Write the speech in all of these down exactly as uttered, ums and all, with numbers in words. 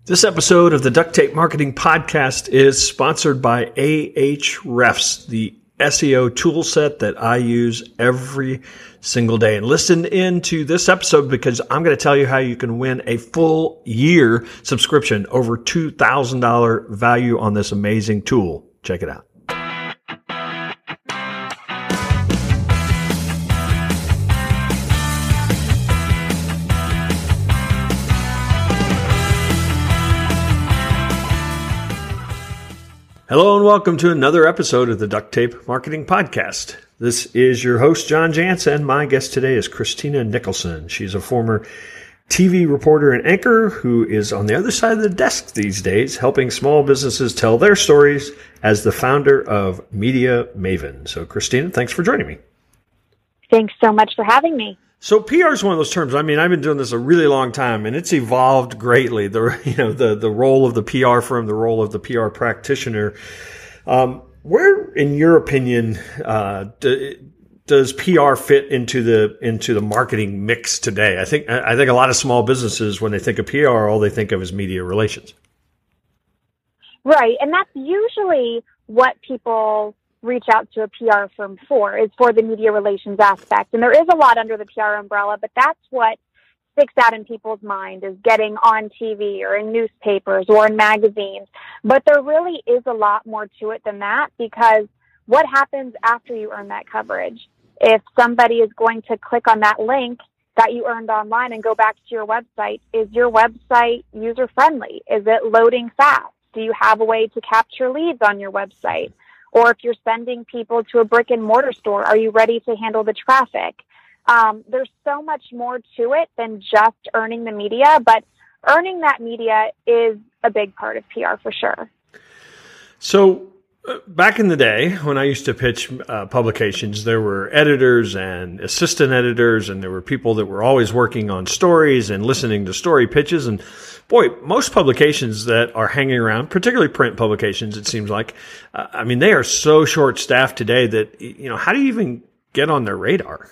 This episode of the Duct Tape Marketing Podcast is sponsored by Ahrefs, the S E O tool set that I use every single day. And listen into this episode because I'm going to tell you how you can win a full year subscription, over two thousand dollars value on this amazing tool. Check it out. Hello and welcome to another episode of the Duct Tape Marketing Podcast. This is your host, John Jansen. My guest today is Christina Nicholson. She's a former T V reporter and anchor who is on the other side of the desk these days, helping small businesses tell their stories as the founder of Media Maven. So, Christina, thanks for joining me. Thanks so much for having me. So P R is one of those terms. I mean, I've been doing this a really long time, and it's evolved greatly. The you know the the role of the P R firm, the role of the P R practitioner. Um, where, in your opinion, uh, do, does P R fit into the into the marketing mix today? I think I think a lot of small businesses, when they think of P R, all they think of is media relations. Right, and that's usually what people reach out to a P R firm for, is for the media relations aspect. And there is a lot under the P R umbrella, but that's what sticks out in people's mind, is getting on T V or in newspapers or in magazines. But there really is a lot more to it than that, because what happens after you earn that coverage? If somebody is going to click on that link that you earned online and go back to your website, is your website user-friendly? Is it loading fast? Do you have a way to capture leads on your website? Or if you're sending people to a brick and mortar store, are you ready to handle the traffic? Um, there's so much more to it than just earning the media, but earning that media is a big part of P R for sure. So uh, back in the day when I used to pitch uh, publications, there were editors and assistant editors, and there were people that were always working on stories and listening to story pitches. And boy, most publications that are hanging around, particularly print publications, it seems like, uh, I mean, they are so short-staffed today that, you know, how do you even get on their radar?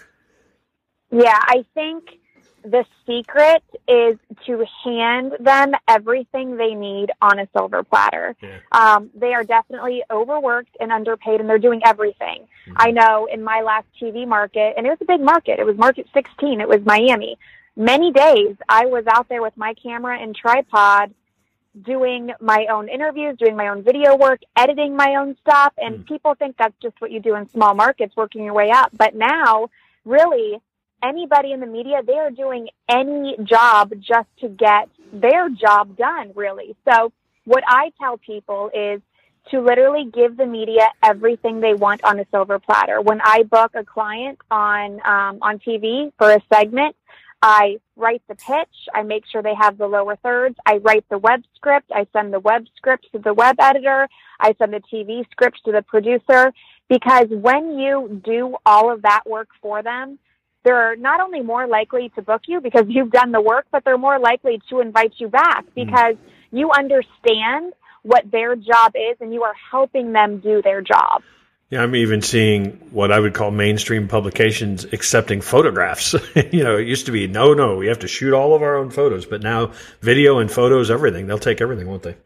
Yeah, I think the secret is to hand them everything they need on a silver platter. Yeah. Um, they are definitely overworked and underpaid, and they're doing everything. Mm-hmm. I know in my last T V market, and it was a big market, it was market sixteen, it was Miami. Many days I was out there with my camera and tripod doing my own interviews, doing my own video work, editing my own stuff. And mm. people think that's just what you do in small markets, working your way up. But now, really, anybody in the media, they are doing any job just to get their job done, really. So what I tell people is to literally give the media everything they want on a silver platter. When I book a client on um, on T V for a segment, I write the pitch, I make sure they have the lower thirds, I write the web script, I send the web script to the web editor, I send the T V script to the producer, because when you do all of that work for them, they're not only more likely to book you because you've done the work, but they're more likely to invite you back because mm. you understand what their job is and you are helping them do their job. Yeah, I'm even seeing what I would call mainstream publications accepting photographs. You know, it used to be, no, no, we have to shoot all of our own photos, but now video and photos, everything. They'll take everything, won't they?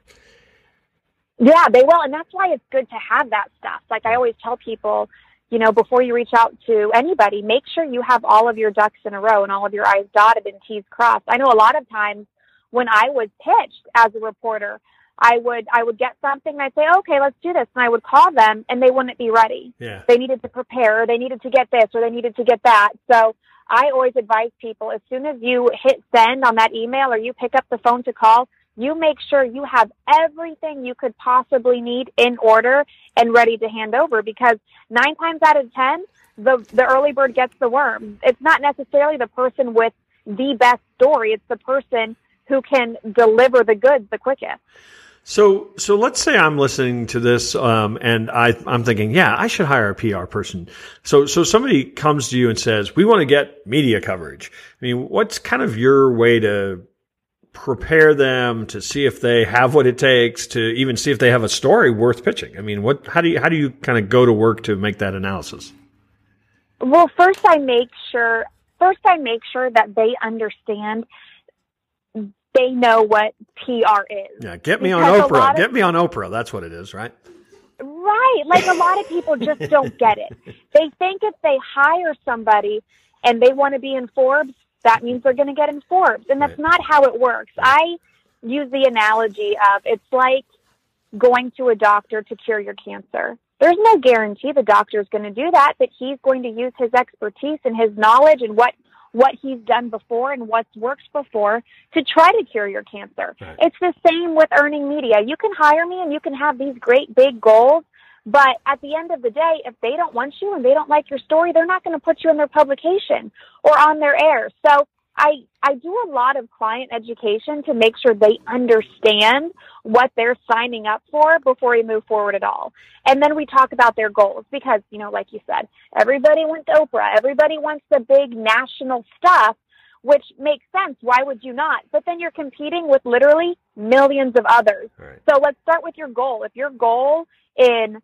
Yeah, they will, and that's why it's good to have that stuff. Like I always tell people, you know, before you reach out to anybody, make sure you have all of your ducks in a row and all of your I's dotted and T's crossed. I know a lot of times when I was pitched as a reporter, I would I would get something and I'd say, okay, let's do this. And I would call them and they wouldn't be ready. Yeah. They needed to prepare, or they needed to get this, or they needed to get that. So I always advise people, as soon as you hit send on that email or you pick up the phone to call, you make sure you have everything you could possibly need in order and ready to hand over, because nine times out of ten, the, the early bird gets the worm. It's not necessarily the person with the best story. It's the person who can deliver the goods the quickest. So, so let's say I'm listening to this, um, and I, I'm thinking, yeah, I should hire a P R person. So, so somebody comes to you and says, we want to get media coverage. I mean, what's kind of your way to prepare them to see if they have what it takes to even see if they have a story worth pitching? I mean, what, how do you, how do you kind of go to work to make that analysis? Well, first I make sure, first I make sure that they understand they know what P R is. Yeah, get me because on Oprah. Of, get me on Oprah. That's what it is, right? Right. Like a lot of people just don't get it. They think if they hire somebody and they want to be in Forbes, that means they're going to get in Forbes. And that's right. not how it works. I use the analogy of it's like going to a doctor to cure your cancer. There's no guarantee the doctor is going to do that, but he's going to use his expertise and his knowledge and what, what he's done before and what's worked before to try to cure your cancer. Right. It's the same with earning media. You can hire me and you can have these great big goals, but at the end of the day, if they don't want you and they don't like your story, they're not going to put you in their publication or on their air. So I, I do a lot of client education to make sure they understand what they're signing up for before we move forward at all. And then we talk about their goals because, you know, like you said, everybody wants Oprah. Everybody wants the big national stuff, which makes sense. Why would you not? But then you're competing with literally millions of others. Right. So let's start with your goal. If your goal in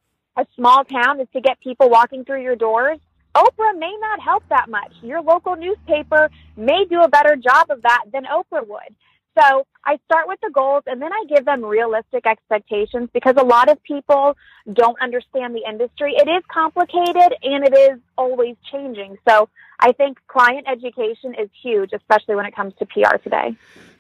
a small town is to get people walking through your doors, Oprah may not help that much. Your local newspaper may do a better job of that than Oprah would. So I start with the goals and then I give them realistic expectations because a lot of people don't understand the industry. It is complicated and it is always changing. So I think client education is huge, especially when it comes to P R today.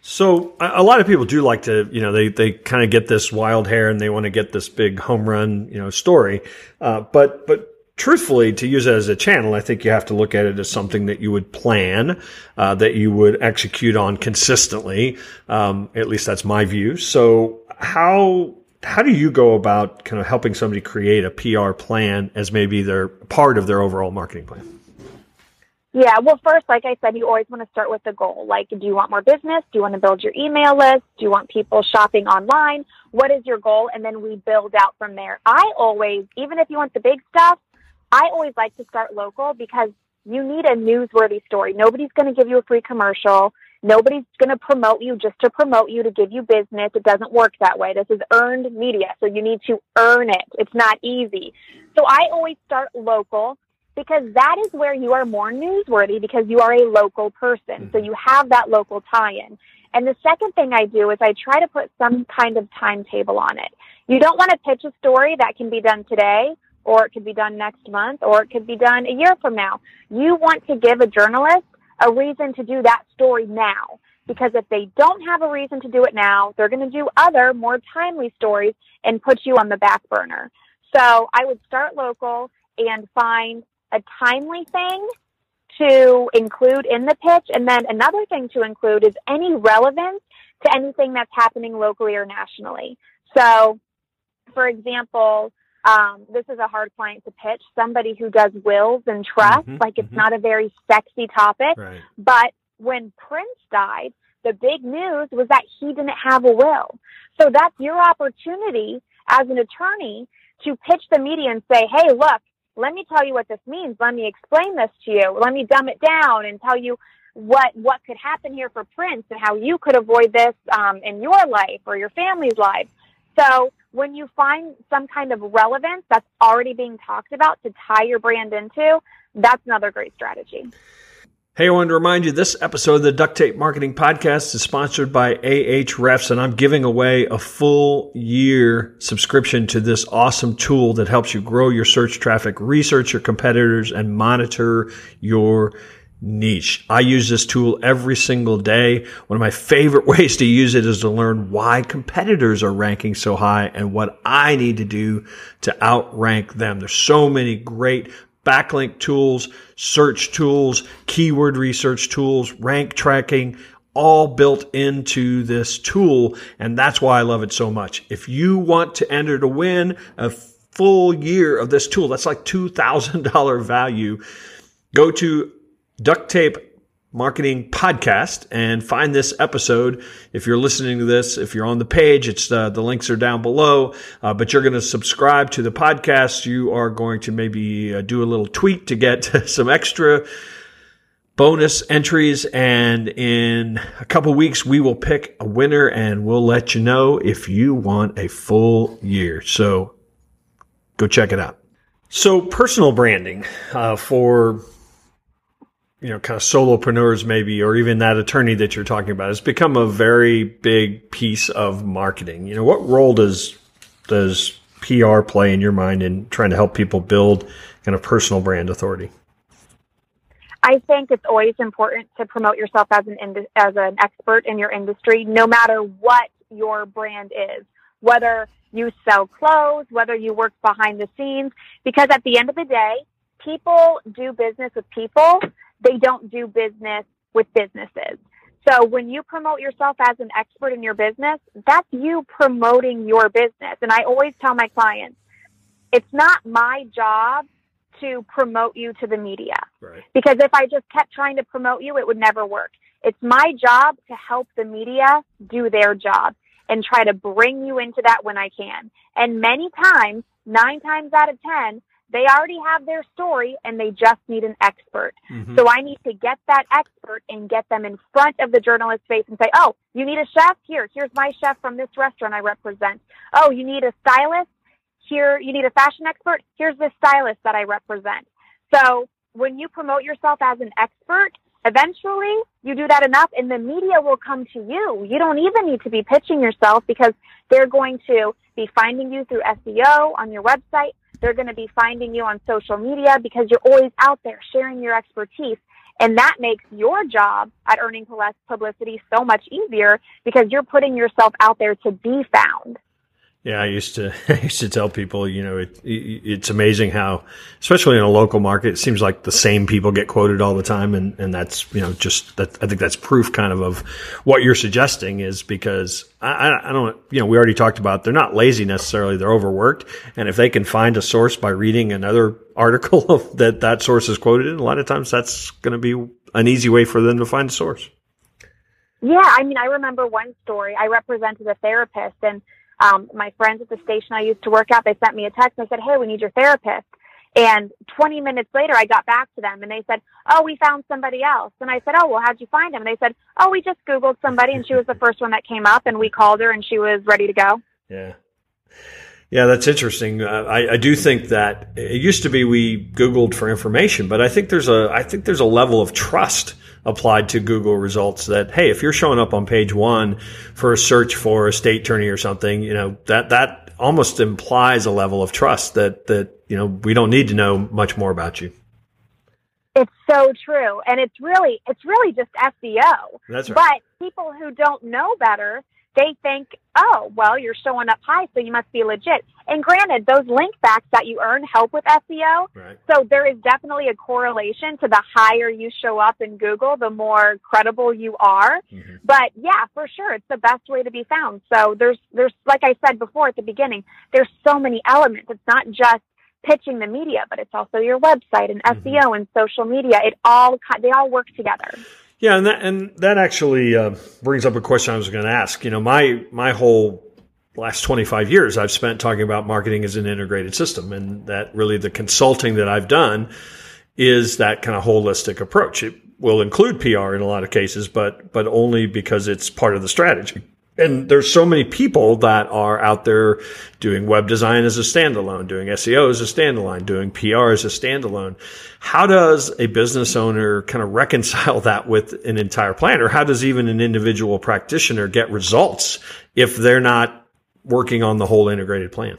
So a lot of people do like to, you know, they, they kind of get this wild hair and they want to get this big home run, you know, story. Uh, but, but, truthfully, to use it as a channel, I think you have to look at it as something that you would plan, uh, that you would execute on consistently. Um, at least that's my view. So how, how do you go about kind of helping somebody create a P R plan as maybe their part of their overall marketing plan? Yeah, well, first, like I said, you always want to start with the goal. Like, do you want more business? Do you want to build your email list? Do you want people shopping online? What is your goal? And then we build out from there. I always, even if you want the big stuff, I always like to start local because you need a newsworthy story. Nobody's going to give you a free commercial. Nobody's going to promote you just to promote you, to give you business. It doesn't work that way. This is earned media, so you need to earn it. It's not easy. So I always start local because that is where you are more newsworthy because you are a local person. So you have that local tie-in. And the second thing I do is I try to put some kind of timetable on it. You don't want to pitch a story that can be done today, or it could be done next month, or it could be done a year from now. You want to give a journalist a reason to do that story now, because if they don't have a reason to do it now, they're going to do other more timely stories and put you on the back burner. So I would start local and find a timely thing to include in the pitch. And then another thing to include is any relevance to anything that's happening locally or nationally. So, for example, Um, this is a hard client to pitch, somebody who does wills and trusts. Mm-hmm, like it's mm-hmm. not a very sexy topic. Right. But when Prince died, the big news was that he didn't have a will. So that's your opportunity as an attorney to pitch the media and say, hey, look, let me tell you what this means. Let me explain this to you. Let me dumb it down and tell you what, what could happen here for Prince and how you could avoid this um, in your life or your family's life. So when you find some kind of relevance that's already being talked about to tie your brand into, that's another great strategy. Hey, I wanted to remind you this episode of the Duct Tape Marketing Podcast is sponsored by Ahrefs, and I'm giving away a full year subscription to this awesome tool that helps you grow your search traffic, research your competitors, and monitor your niche. I use this tool every single day. One of my favorite ways to use it is to learn why competitors are ranking so high and what I need to do to outrank them. There's so many great backlink tools, search tools, keyword research tools, rank tracking, all built into this tool. And that's why I love it so much. If you want to enter to win a full year of this tool, that's like two thousand dollars value. Go to Duct Tape Marketing Podcast and find this episode. If you're listening to this, if you're on the page, it's uh, the links are down below, uh, but you're going to subscribe to the podcast. You are going to maybe uh, do a little tweak to get some extra bonus entries. And in a couple weeks, we will pick a winner and we'll let you know if you want a full year. So go check it out. So personal branding uh, for you know, kind of solopreneurs maybe, or even that attorney that you're talking about, has become a very big piece of marketing. You know, what role does does P R play in your mind in trying to help people build kind of personal brand authority? I think it's always important to promote yourself as an ind- as an expert in your industry, no matter what your brand is, whether you sell clothes, whether you work behind the scenes, because at the end of the day, people do business with people. They don't do business with businesses. So when you promote yourself as an expert in your business, that's you promoting your business. And I always tell my clients, it's not my job to promote you to the media. Right. Because if I just kept trying to promote you, it would never work. It's my job to help the media do their job and try to bring you into that when I can. And many times, nine times out of ten, they already have their story and they just need an expert. Mm-hmm. So I need to get that expert and get them in front of the journalist's face and say, oh, you need a chef? Here, here's my chef from this restaurant I represent. Oh, you need a stylist? Here, you need a fashion expert? Here's the stylist that I represent. So when you promote yourself as an expert, eventually you do that enough and the media will come to you. You don't even need to be pitching yourself because they're going to be finding you through S E O on your website. They're going to be finding you on social media because you're always out there sharing your expertise. And that makes your job at earning less publicity so much easier because you're putting yourself out there to be found. Yeah, I used to I used to tell people, you know, it, it, it's amazing how, especially in a local market, it seems like the same people get quoted all the time, and, and that's, you know, just that I think that's proof kind of of what you're suggesting is because I, I don't, you know, we already talked about they're not lazy necessarily, they're overworked, and if they can find a source by reading another article of that that source is quoted in, a lot of times that's going to be an easy way for them to find a source. Yeah, I mean, I remember one story. I represented a therapist, and Um, my friends at the station I used to work at, they sent me a text and I said, hey, we need your therapist. And twenty minutes later, I got back to them and they said, oh, we found somebody else. And I said, oh, well, how'd you find him? And they said, oh, we just Googled somebody and she was the first one that came up and we called her and she was ready to go. Yeah. Yeah, that's interesting. Uh, I, I do think that it used to be we Googled for information, but I think there's a I think there's a level of trust applied to Google results that, hey, if you're showing up on page one for a search for a state attorney or something, you know, that that almost implies a level of trust that that you know we don't need to know much more about you. It's so true, and it's really it's really just S E O. That's right. But people who don't know better, they think, oh, well, you're showing up high, so you must be legit. And granted, those link backs that you earn help with S E O. Right. So there is definitely a correlation to the higher you show up in Google, the more credible you are. Mm-hmm. But yeah, for sure, it's the best way to be found. So there's, there's, like I said before at the beginning, there's so many elements. It's not just pitching the media, but it's also your website and mm-hmm. S E O and social media. It all, they all work together. Yeah, and that and that actually uh, brings up a question I was going to ask. You know, my my whole last twenty-five years I've spent talking about marketing as an integrated system, and that really the consulting that I've done is that kind of holistic approach. It will include P R in a lot of cases, but but only because it's part of the strategy. And there's so many people that are out there doing web design as a standalone, doing S E O as a standalone, doing P R as a standalone. How does a business owner kind of reconcile that with an entire plan? Or how does even an individual practitioner get results if they're not working on the whole integrated plan?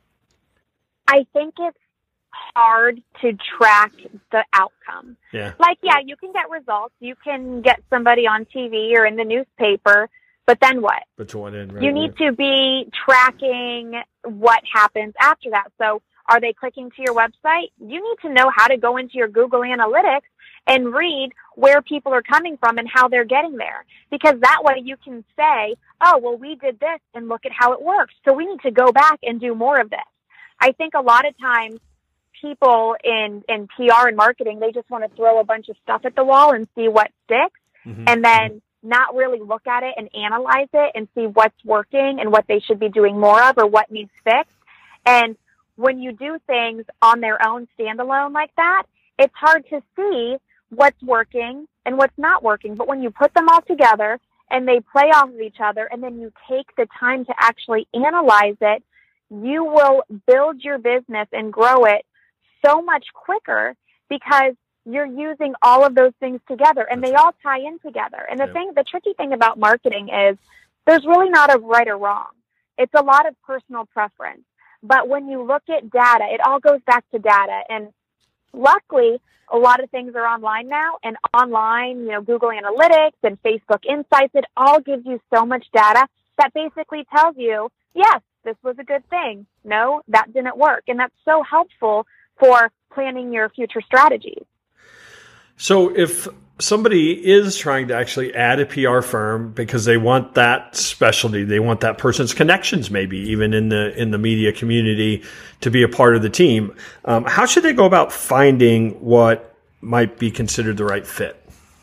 I think it's hard to track the outcome. Yeah. Like, yeah, you can get results. You can get somebody on T V or in the newspaper. But then what? But to what end, right? You need to be tracking what happens after that. So are they clicking to your website? You need to know how to go into your Google Analytics and read where people are coming from and how they're getting there. Because that way you can say, oh, well, we did this and look at how it works. So we need to go back and do more of this. I think a lot of times people in, in P R and marketing, they just want to throw a bunch of stuff at the wall and see what sticks. Mm-hmm. And then not really look at it and analyze it and see what's working and what they should be doing more of or what needs fixed. And when you do things on their own standalone like that, it's hard to see what's working and what's not working. But when you put them all together and they play off of each other and then you take the time to actually analyze it, you will build your business and grow it so much quicker because you're using all of those things together, and they all tie in together. And the Yeah. thing, the tricky thing about marketing is there's really not a right or wrong. It's a lot of personal preference. But when you look at data, it all goes back to data. And luckily, a lot of things are online now, and online, you know, Google Analytics and Facebook Insights, it all gives you so much data that basically tells you, yes, this was a good thing. No, that didn't work. And that's so helpful for planning your future strategies. So if somebody is trying to actually add a P R firm because they want that specialty, they want that person's connections, maybe even in the in the media community, to be a part of the team, um, how should they go about finding what might be considered the right fit?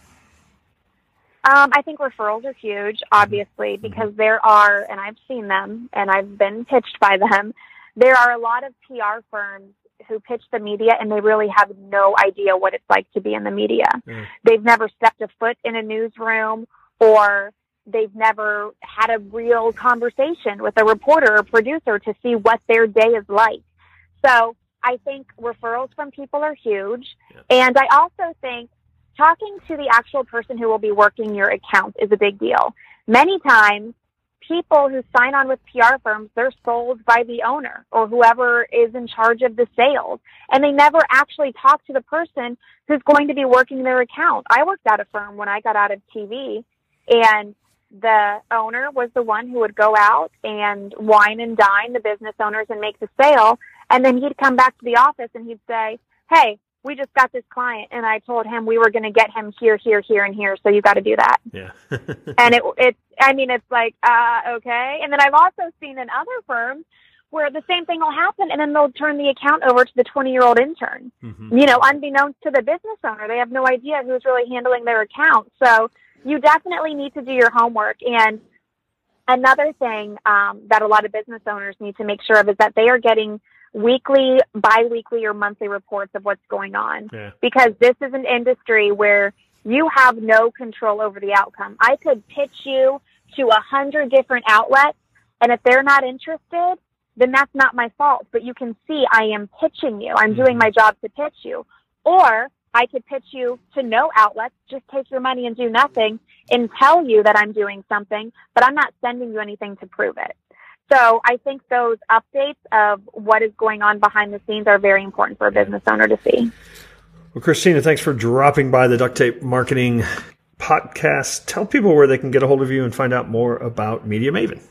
Um, I think referrals are huge, obviously, because there are, and I've seen them, and I've been pitched by them, there are a lot of P R firms who pitch the media, and they really have no idea what it's like to be in the media. Mm. They've never stepped a foot in a newsroom, or they've never had a real conversation with a reporter or producer to see what their day is like. So I think referrals from people are huge. Yeah. And I also think talking to the actual person who will be working your account is a big deal. Many times, people who sign on with P R firms, they're sold by the owner or whoever is in charge of the sales. And they never actually talk to the person who's going to be working their account. I worked at a firm when I got out of T V, and the owner was the one who would go out and wine and dine the business owners and make the sale. And then he'd come back to the office and he'd say, hey, we just got this client, and I told him we were going to get him here, here, here, and here, so you got to do that. Yeah. And it, it's, I mean, it's like, uh, okay. And then I've also seen in other firms where the same thing will happen, and then they'll turn the account over to the twenty-year-old intern. Mm-hmm. You know, unbeknownst to the business owner, they have no idea who's really handling their account. So you definitely need to do your homework. And another thing um, that a lot of business owners need to make sure of is that they are getting weekly, bi-weekly, or monthly reports of what's going on. Yeah. Because this is an industry where you have no control over the outcome. I could pitch you to a hundred different outlets, and if they're not interested, then that's not my fault. But you can see I am pitching you. I'm mm-hmm. doing my job to pitch you. Or I could pitch you to no outlets, just take your money and do nothing, and tell you that I'm doing something, but I'm not sending you anything to prove it. So I think those updates of what is going on behind the scenes are very important for a business owner to see. Well, Christina, thanks for dropping by the Duct Tape Marketing Podcast. Tell people where they can get a hold of you and find out more about Media Maven.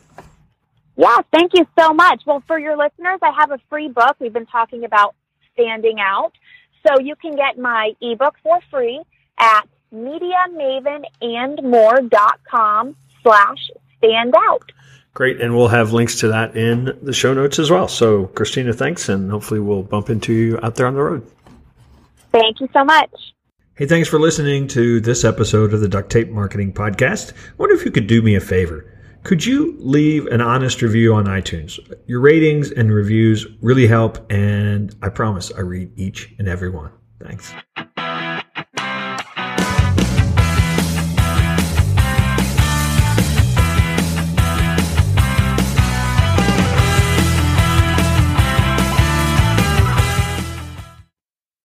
Yeah, thank you so much. Well, for your listeners, I have a free book. We've been talking about standing out. So you can get my ebook for free at MediaMavenandmore.com slash stand out. Great, and we'll have links to that in the show notes as well. So, Christina, thanks, and hopefully we'll bump into you out there on the road. Thank you so much. Hey, thanks for listening to this episode of the Duct Tape Marketing Podcast. I wonder if you could do me a favor. Could you leave an honest review on iTunes? Your ratings and reviews really help, and I promise I read each and every one. Thanks.